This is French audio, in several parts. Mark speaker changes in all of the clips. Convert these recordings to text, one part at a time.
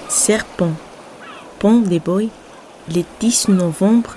Speaker 1: Serpent, Pont des Bois, le 10 novembre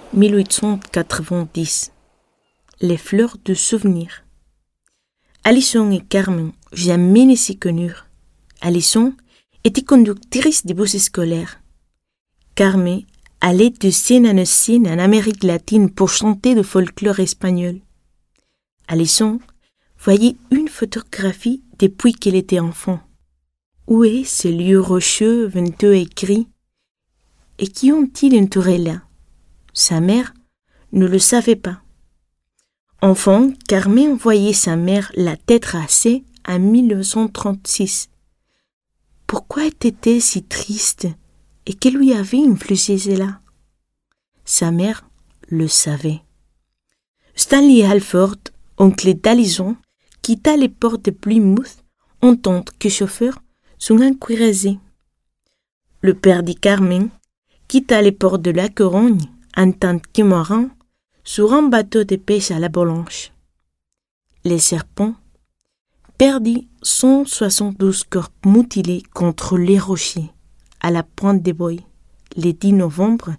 Speaker 1: 1890. Les fleurs de souvenir. Alison et Carmen jamais ne s'y connurent. Alison était conductrice de bus scolaires. Carmen allait de scène en scène en Amérique latine pour chanter du folklore espagnol. Alison voyait une photographie depuis qu'elle était enfant. Où est ce lieu rocheux, venteux et gris? Et qui ont-ils entouré là? Sa mère ne le savait pas. Enfant, Carmen voyait sa mère la tête rasée en 1936. Pourquoi était-elle si triste et que lui avait infligé cela? Sa mère le savait. Stanley Halford, oncle d'Alison, quitta les ports de Plymouth en tant que chauffeur sous un cuirassé. Le père de Carmen quitta les ports de la Corogne en tant que marin sur un bateau de pêche à la Blanche. Les serpents perdit 172 corps mutilés contre les rochers à la pointe des Bois le 10 novembre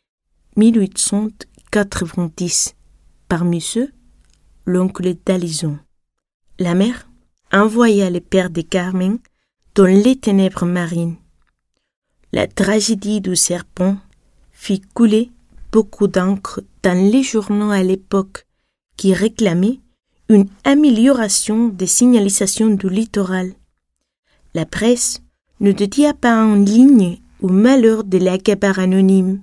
Speaker 1: 1890. Parmi ceux, l'oncle d'Alison. La mère envoya le père de Carmen dans les ténèbres marines. La tragédie du serpent fit couler beaucoup d'encre dans les journaux à l'époque qui réclamaient une amélioration des signalisations du littoral. La presse ne dédia pas en ligne au malheur de la gabare anonyme.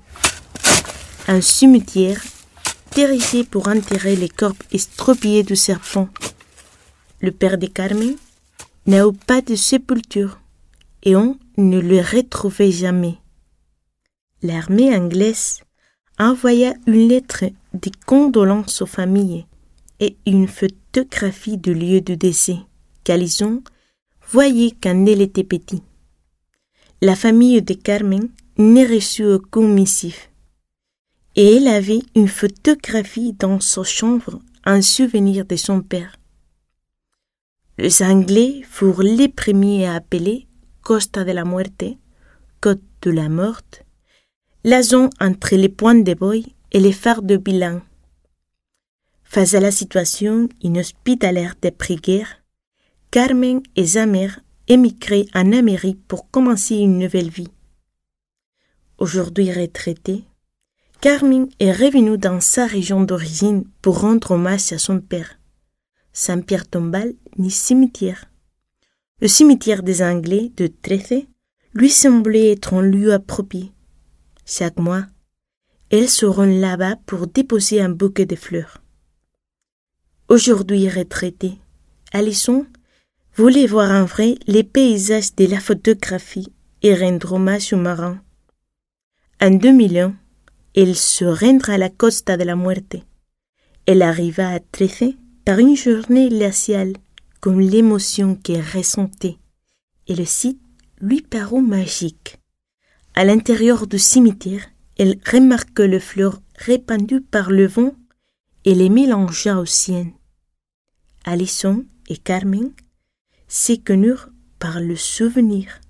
Speaker 1: Un cimetière érigé pour enterrer les corps estropiés du serpent. Le père de Carmen n'a eu pas de sépulture et on ne le retrouvait jamais. L'armée anglaise envoya une lettre de condoléances aux familles et une photographie du lieu du décès qu'Alison voyait quand elle était petite. La famille de Carmen ne reçut aucun missif et elle avait une photographie dans sa chambre en souvenir de son père. Les Anglais furent les premiers à appeler Costa de la Muerte, Côte de la Morte, la zone entre les pointes des Bois et les phares de Bilan. Face à la situation inhospitalière d'après-guerre, Carmen et sa mère émigraient en Amérique pour commencer une nouvelle vie. Aujourd'hui retraitée, Carmen est revenue dans sa région d'origine pour rendre hommage à son père. Sans pierre tombale ni cimetière. Le cimetière des Anglais de Trece lui semblait être un lieu approprié. Chaque mois, elles se rendent là-bas pour déposer un bouquet de fleurs. Aujourd'hui retraitée, Alison voulait voir en vrai les paysages de la photographie et rendre hommage aux marins. En 2001, elle se rendra à la Costa de la Muerte. Elle arriva à Trece par une journée glaciale, comme l'émotion qu'elle ressentait, et le site lui parut magique. À l'intérieur du cimetière, elle remarqua les fleurs répandues par le vent et les mélangea aux siennes. Alison et Carmen se connurent par le souvenir.